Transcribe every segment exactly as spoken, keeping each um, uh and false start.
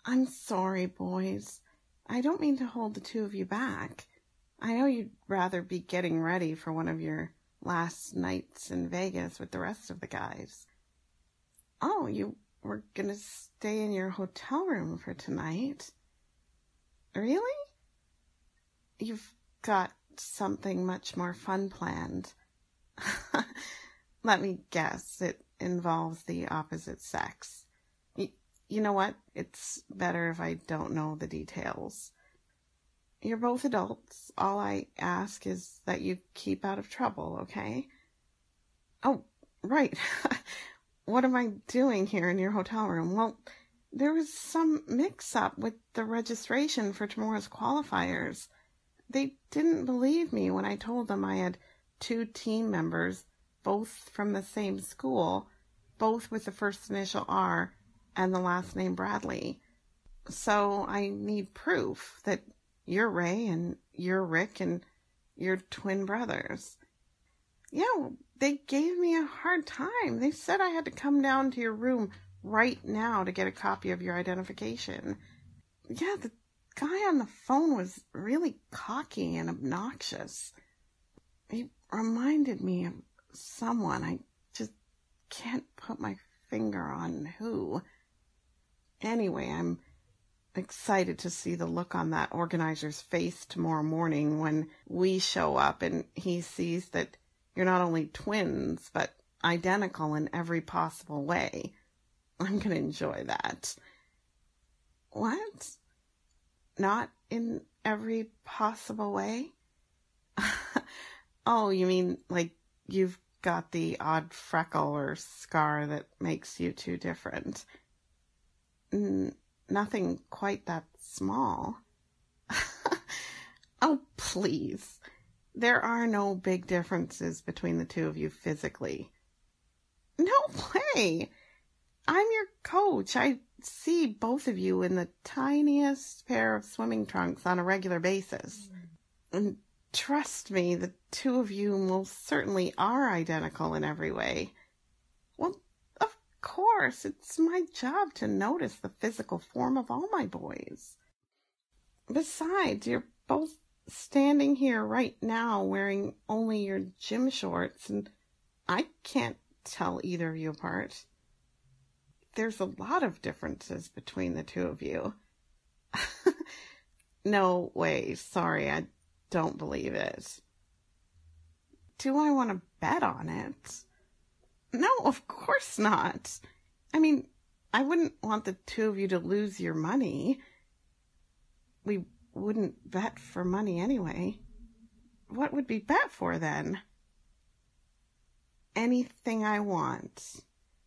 I'm sorry, boys. I don't mean to hold the two of you back. I know you'd rather be getting ready for one of your last nights in Vegas with the rest of the guys. Oh, you were gonna stay in your hotel room for tonight? Really? You've got something much more fun planned. Let me guess, it involves the opposite sex. Y- you know what? It's better if I don't know the details. You're both adults. All I ask is that you keep out of trouble, okay? Oh, right. What am I doing here in your hotel room? Well, there was some mix-up with the registration for tomorrow's qualifiers. They didn't believe me when I told them I had two team members, both from the same school, both with the first initial R and the last name Bradley. So I need proof that you're Ray and you're Rick and you're twin brothers. Yeah, they gave me a hard time. They said I had to come down to your room right now to get a copy of your identification. Yeah, the guy on the phone was really cocky and obnoxious. He reminded me of someone. I just can't put my finger on who. Anyway, I'm excited to see the look on that organizer's face tomorrow morning when we show up and he sees that you're not only twins, but identical in every possible way. I'm going to enjoy that. What? Not in every possible way? Oh, you mean like you've got the odd freckle or scar that makes you two different? N- nothing quite that small. Oh, please. There are no big differences between the two of you physically. No way. I'm your coach. I see both of you in the tiniest pair of swimming trunks on a regular basis. Mm. And trust me, the two of you most certainly are identical in every way. Well, of course, it's my job to notice the physical form of all my boys. Besides, you're both standing here right now wearing only your gym shorts, and I can't tell either of you apart. There's a lot of differences between the two of you. No way, sorry, I don't believe it. Do I want to bet on it? No, of course not. I mean, I wouldn't want the two of you to lose your money. We wouldn't bet for money anyway. What would we bet for then? Anything I want.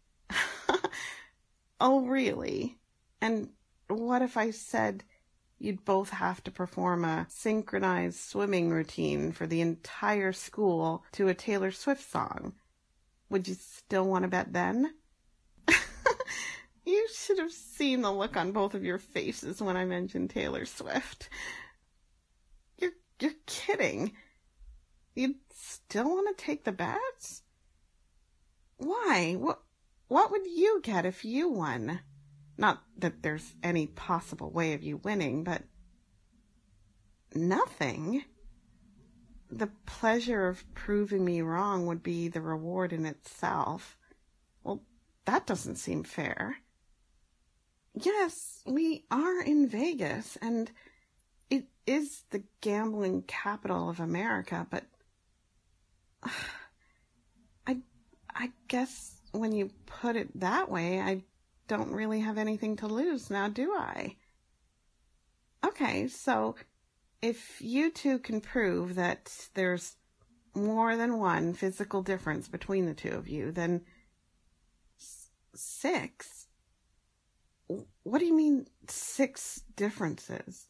Oh, really? And what if I said you'd both have to perform a synchronized swimming routine for the entire school to a Taylor Swift song? Would you still want to bet then? You should have seen the look on both of your faces when I mentioned Taylor Swift. You're, you're kidding. You'd still want to take the bets? Why? What, what would you get if you won? Not that there's any possible way of you winning, but nothing. The pleasure of proving me wrong would be the reward in itself. Well, that doesn't seem fair. Yes, we are in Vegas, and it is the gambling capital of America, but uh, I, I guess when you put it that way, I don't really have anything to lose now, do I? Okay, so if you two can prove that there's more than one physical difference between the two of you, then s- six? What do you mean, six differences?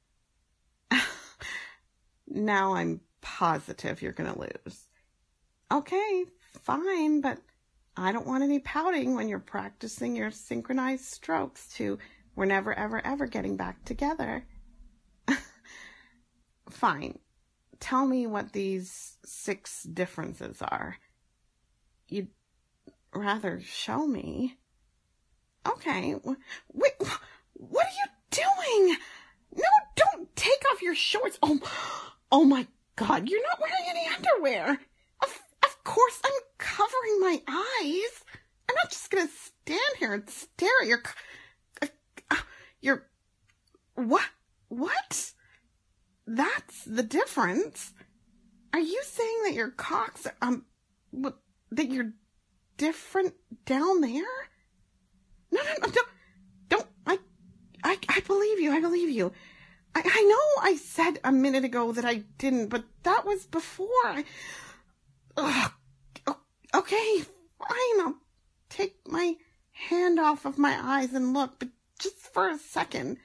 Now I'm positive you're going to lose. Okay, fine, but I don't want any pouting when you're practicing your synchronized strokes to we're never, ever, ever getting back together. Fine. Tell me what these six differences are. You'd rather show me. Okay. Wait, what are you Oh my God, you're not wearing any underwear. Of, of course I'm covering my eyes. I'm not just gonna stand here and stare at your, uh, uh, your, what, what? That's the difference. Are you saying that your cocks, um, what, that you're different down there? No, no, no, don't, don't, I, I, I believe you, I believe you. I, I know I said a minute ago that I didn't, but that was before. I, ugh, okay, fine, I'll take my hand off of my eyes and look, but just for a second.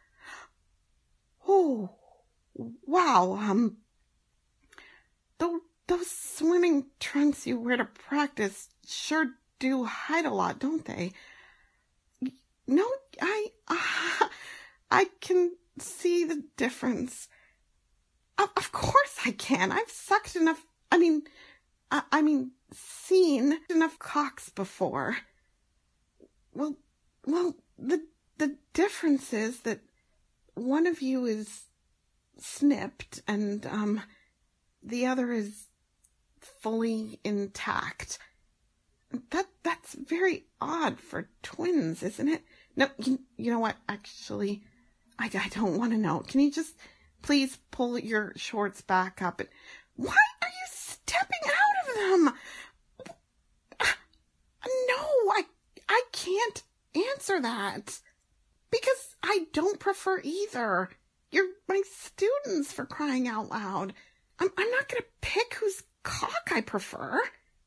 Oh, wow, um, those, those swimming trunks you wear to practice sure do hide a lot, don't they? No, I, uh, I can see the difference. Of, of course I can. I've sucked enough, I mean, I, I mean, seen enough cocks before. Well, well, the, the difference is that one of you is snipped and, um, the other is fully intact. That, that's very odd for twins, isn't it? No, you, you know what? Actually, I, I don't want to know. Can you just please pull your shorts back up? And why are you stepping out of them? No, I, I can't answer that. Because I don't prefer either. You're my students, for crying out loud. I'm, I'm not going to pick whose cock I prefer.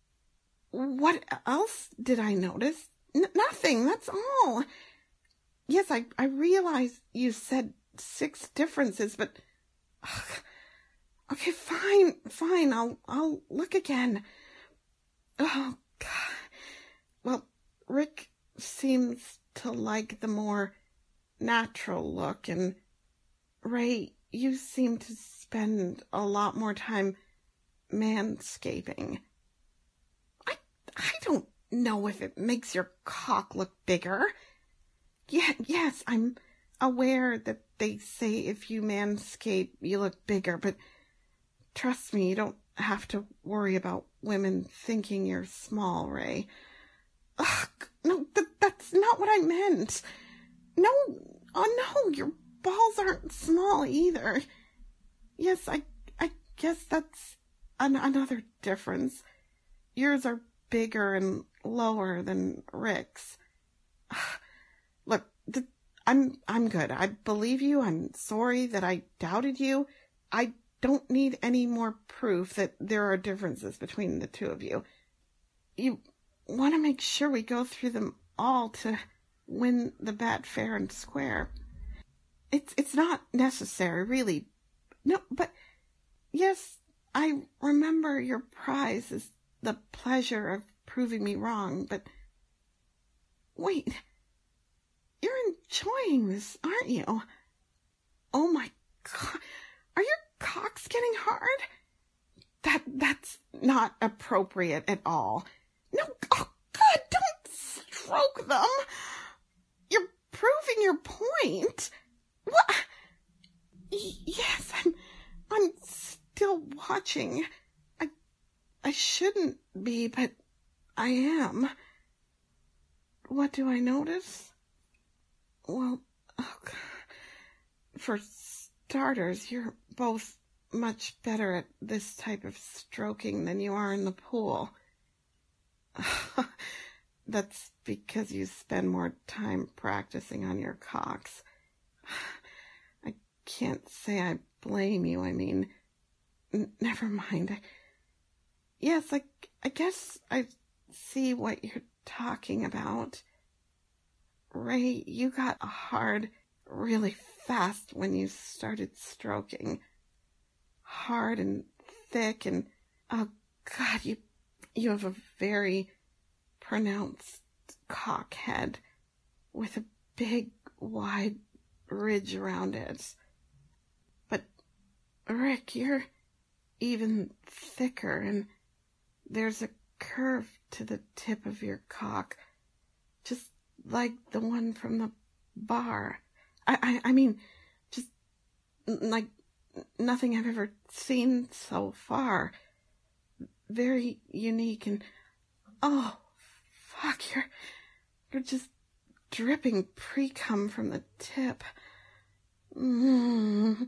What else did I notice? N- nothing, that's all. Yes, I, I realize you said six differences, but... Ugh, okay, fine, fine, I'll, I'll look again. Oh, God. Well, Rick seems to like the more natural look, and Ray, you seem to spend a lot more time manscaping. I, I don't know if it makes your cock look bigger. Yeah, yes, I'm aware that they say if you manscape, you look bigger, but trust me, you don't have to worry about women thinking you're small, Ray. Ugh, no, th- that's not what I meant. No, oh no, your balls aren't small either. Yes, I, I guess that's an- another difference. Yours are bigger and lower than Rick's. Look, th- I'm, I'm good. I believe you. I'm sorry that I doubted you. I don't need any more proof that there are differences between the two of you. You want to make sure we go through them all to win the bet fair and square. It's, it's not necessary, really. No, but yes, I remember your prize is the pleasure of proving me wrong, but wait, you're enjoying this, aren't you? Oh my God, are your cocks getting hard? That, that's not appropriate at all. No, oh God, don't stroke them. You're proving your point. What? Y- yes, I'm, I'm still watching. I, I shouldn't be, but I am. What do I notice? Well, oh God. For starters, you're both much better at this type of stroking than you are in the pool. That's because you spend more time practicing on your cocks. I can't say I blame you. I mean, n- never mind. I, yes, I, I guess I see what you're talking about. Ray, you got hard really fast when you started stroking. Hard and thick and, oh God, you, you have a very pronounced cock head with a big, wide ridge around it. But, Rick, you're even thicker, and there's a curve to the tip of your cock, just like the one from the bar. I, I, I mean, just like nothing I've ever seen so far. Very unique and, oh, fuck, you're, you're just dripping pre-cum from the tip. Mm.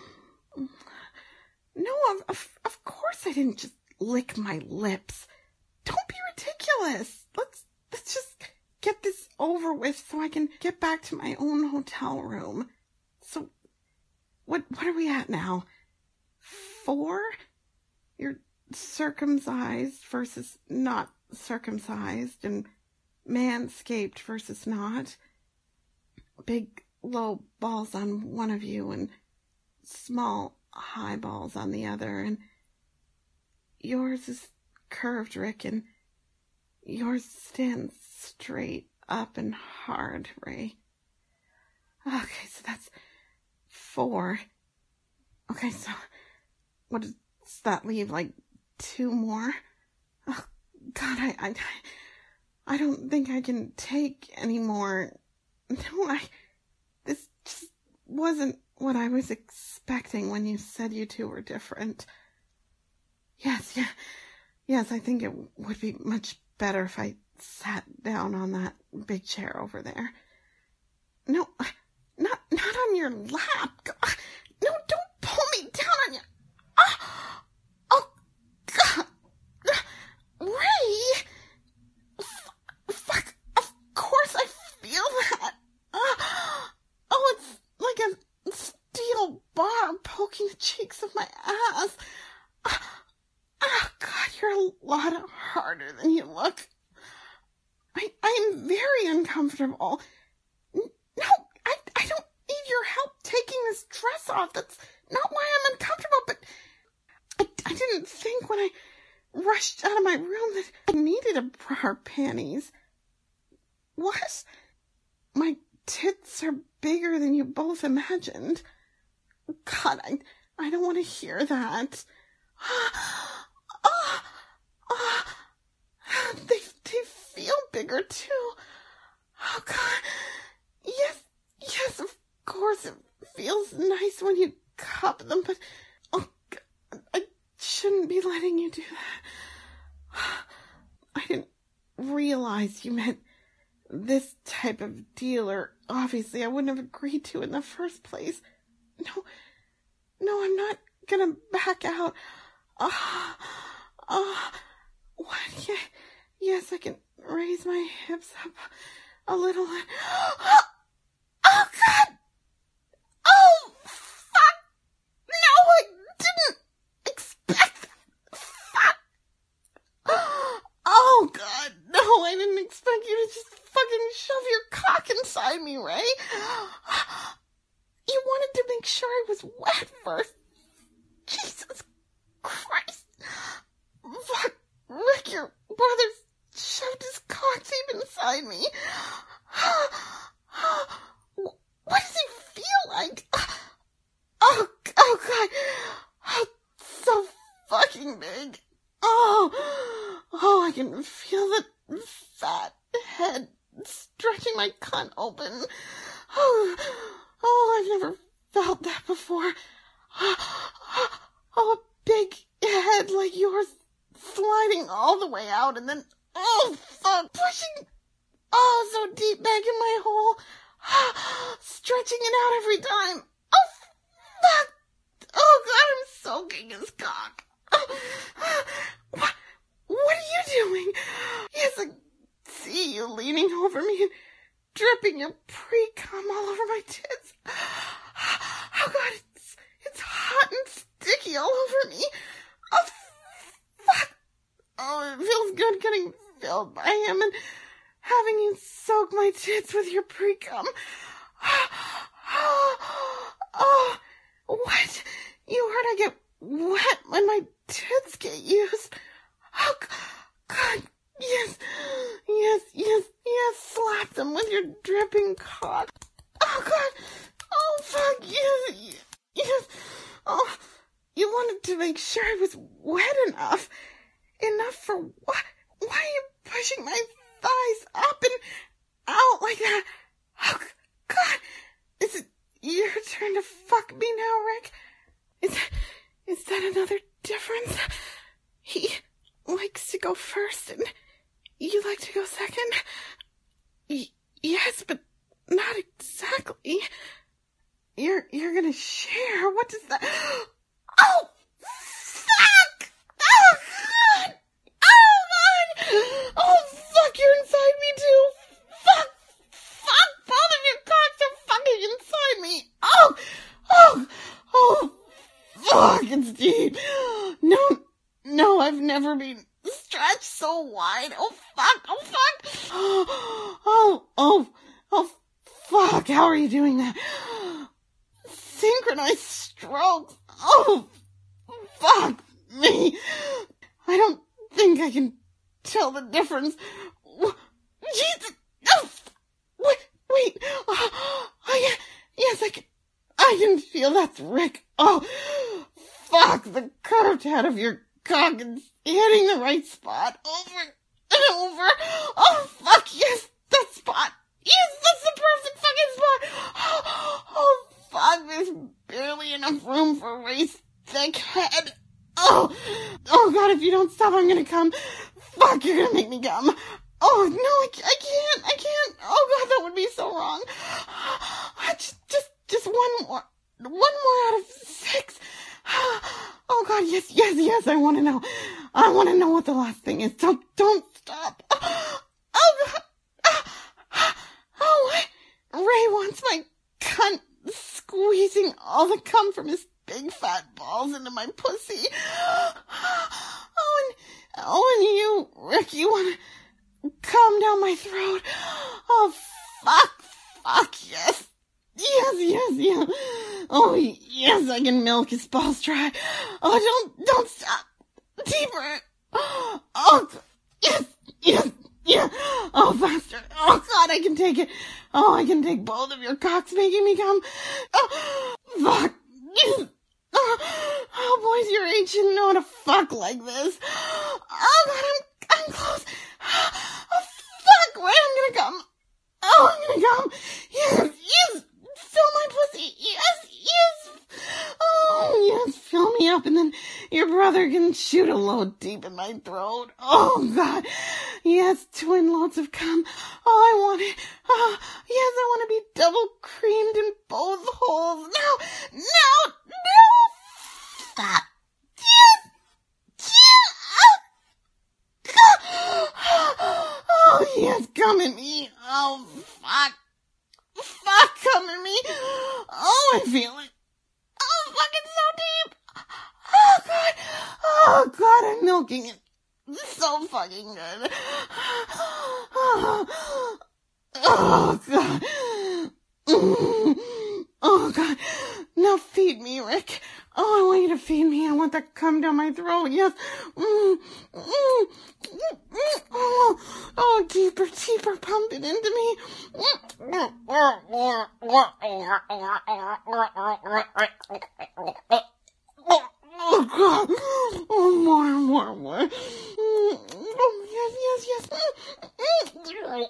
No, of, of course I didn't just lick my lips. Don't be ridiculous. Let's, let's just get this over with so I can get back to my own hotel room. So, what, what are we at now? Four? You're circumcised versus not circumcised, and manscaped versus not. Big, low balls on one of you, and small, high balls on the other, and yours is curved, Rick, and yours stands straight up and hard, Ray. Okay, so that's four. Okay, so what does that leave, like two more? Oh, God, I, I, I don't think I can take any more. No, I, this just wasn't what I was expecting when you said you two were different. Yes, yeah, yes, I think it would be much better if I sat down on that big chair over there. No, not, not on your lap. No, don't pull me down on your, oh, oh, God, Ray, F- fuck, of course I feel that. Uh, oh, it's like a steel bar poking the cheeks of my ass. Uh, oh, God, you're a lot harder than you look. I, I'm very uncomfortable. No, I, I don't need your help taking this dress off. That's not why I'm uncomfortable, but I, I didn't think when I rushed out of my room that I needed a bra or panties. What? My tits are bigger than you both imagined. God, I, I don't want to hear that. Oh, oh, they, they feel bigger too. Oh, God. Yes, yes, of course it feels nice when you cup them, but oh, God, I shouldn't be letting you do that. I didn't realize you meant this type of deal, or obviously I wouldn't have agreed to it in the first place. No, no, I'm not gonna back out. Ah, uh, ah, uh, what? Yeah, yes, I can raise my hips up a little. Oh, oh, God! Oh, fuck! No, I didn't expect that. Fuck! Oh, God, no, I didn't expect you to just fucking shove your cock inside me, Ray. You wanted to make sure I was wet first. Jesus Christ. Fuck, Rick, your brother's shoved his cock deep inside me. What does he feel like? Oh, oh, God. Oh, so fucking big. Oh, oh, I can feel the fat head stretching my cunt open. Oh, oh, I've never felt that before. Oh, a big head like yours sliding all the way out and then, oh, fuck, pushing, oh, so deep back in my hole, stretching it out every time. Oh, fuck. Oh, God, I'm soaking his cock. What, what are you doing? Yes, I see you leaning over me and dripping your pre-cum all over my tits. Oh, God, it's, it's hot and sticky all over me. Oh, fuck. Oh, it feels good getting filled by him and having you soak my tits with your pre-cum. Oh, what? You heard I get wet when my tits get used. Oh, God, yes, yes, yes, yes, slap them with your dripping cock. Oh, God, oh, fuck, yes, yes, oh, you wanted to make sure I was wet enough. Enough for what? Why are you pushing my thighs up and out like that? Oh, God, is it your turn to fuck me now, Rick? Is, is that another difference? He likes to go first, and you like to go second? Y- yes, but not exactly. You're, you're gonna share. What does that... Oh, fuck! Oh, God! Oh, God! Oh, fuck, you're inside me, too. Fuck! Fuck! Both of your cocks are fucking inside me. Oh! Oh! Oh! Fuck, it's deep. No, no, I've never been stretched so wide. Oh, fuck! Oh, fuck! Oh, oh, oh, fuck! How are you doing that? Synchronized strokes. Oh, fuck me. I don't think I can tell the difference. Jesus. Oh, wait, wait. Oh, I, yes, I can, I can feel that's Rick. Oh, fuck. The curved head of your cock is hitting the right spot over and over. Oh, fuck. Yes, that spot. Yes, that's the perfect fucking spot. Oh, oh fuck, there's barely enough room for a waist thick head. Oh, oh God, if you don't stop, I'm gonna come. Fuck, you're gonna make me come. Oh, no, I, I can't, I can't. Oh God, that would be so wrong. Just, just, just one more, one more out of six. Oh God, yes, yes, yes, I want to know. I want to know what the last thing is. Don't, don't stop. Oh God. Oh, Ray wants my cunt squeezing all the cum from his big fat balls into my pussy. Oh, and, oh, and you, Rick, you want to come down my throat. Oh, fuck, fuck, yes. Yes, yes, yes. Oh, yes, I can milk his balls dry. Oh, don't, don't stop. Deeper. Oh, yes, yes, yes. Oh, faster. Oh, God, I can take it. Oh, I can take both of your cocks making me come. Oh, fuck. Yes. Oh, oh, boys your age shouldn't know how to fuck like this. Oh, God, I'm, I'm close. Oh, fuck, wait, I'm gonna come. Oh, I'm gonna come. Yes, yes. Fill my pussy. Yes, yes. Oh, yes. Fill me up, and then your brother can shoot a load deep in my throat. Oh, God. Yes, twin loads of cum. Oh, I want it. Oh, yes, I want to be double creamed in both holes. No, no, no. Stop. Yes. Yes. Oh, yes, come at me. Oh, fuck. Fuck, come at me. Oh, I feel it. Oh, fuck, it's so deep. Oh, God. Oh, God, I'm milking it. It's so fucking good. Oh, oh God. Mm. Oh, God. Now feed me, Rick. Oh, I want you to feed me. I want that to come down my throat. Yes. Mm. Mm. Mm. Oh, oh, deeper, deeper. Pump it into me. Oh, God. Oh, more, more, more. Oh, yes, yes, yes.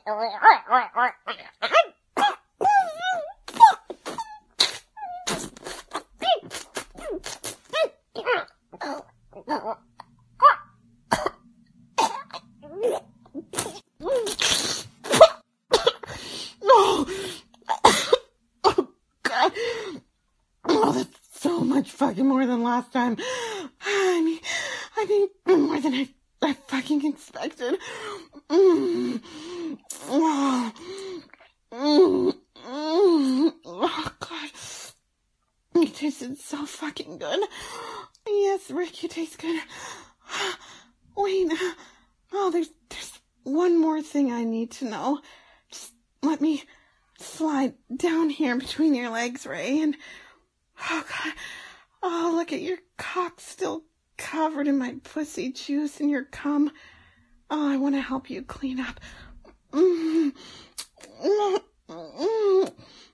No. Oh, God. Oh, that's so much fucking more than last time. I mean, I mean, more than I, I fucking expected. Mm. Oh. Mm. Mm. Oh, God. You tasted so fucking good. Yes, Rick, you taste good. Wait. Oh, there's, there's one more thing I need to know. Just let me slide down here between your legs, Ray, and... Oh, God. Oh, look at your cock still covered in my pussy juice and your cum. Oh, I want to help you clean up. Mm. Mm. Mm.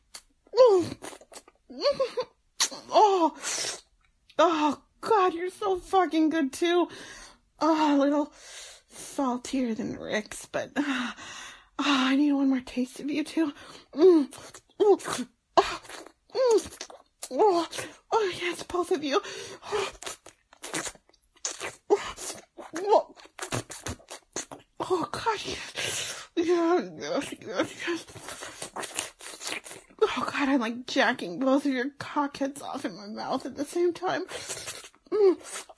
Oh. Oh, God, you're so fucking good, too. Oh, a little saltier than Rick's, but... Uh, oh, I need one more taste of you, too. Mm. Oh. Oh. Mm. Oh, oh, yes. Yes, both of you. Oh, God. Oh, God, I'm like jacking both of your cockheads off in my mouth at the same time. Mm.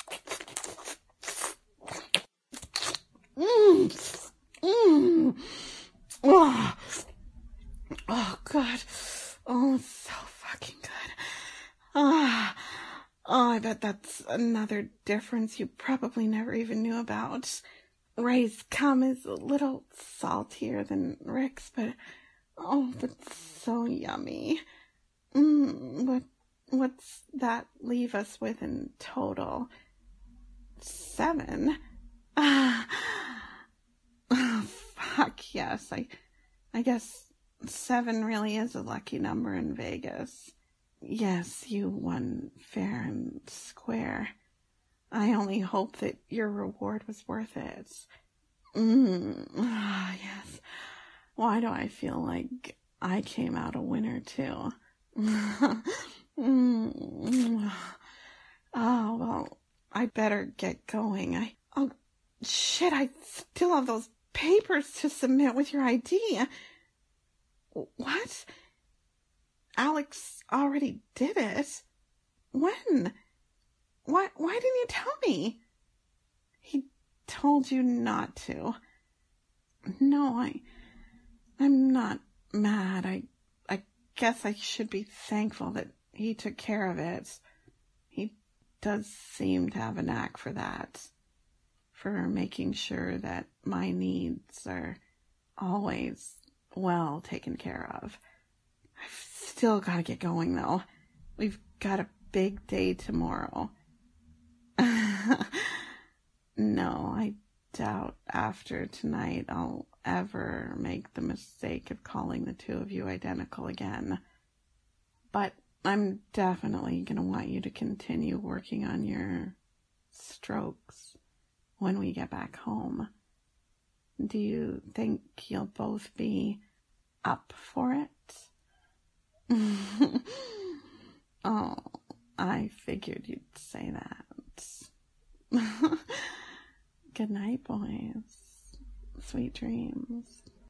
Mm. Mm. Oh. Oh, God. Oh, so fucking good. Ah. Oh, I bet that's another difference you probably never even knew about. Ray's cum is a little saltier than Rick's, but oh, but so yummy. Mm, what, what's that leave us with in total? Seven? Ah, oh, fuck yes. I, I guess seven really is a lucky number in Vegas. Yes, you won fair and square. I only hope that your reward was worth it. Mm, ah, yes. Why do I feel like I came out a winner too? mm. Oh, well, I better get going. I, oh, shit, I still have those papers to submit with your I D. What? Alex already did it? When? Why, why didn't you tell me? He told you not to. No, I, I'm not mad. I, I guess I should be thankful that he took care of it. He does seem to have a knack for that. For making sure that my needs are always well taken care of. I've still got to get going, though. We've got a big day tomorrow. No, I doubt after tonight I'll ever make the mistake of calling the two of you identical again. But I'm definitely going to want you to continue working on your strokes when we get back home. Do you think you'll both be up for it? Oh, I figured you'd say that. Good night, boys. Sweet dreams.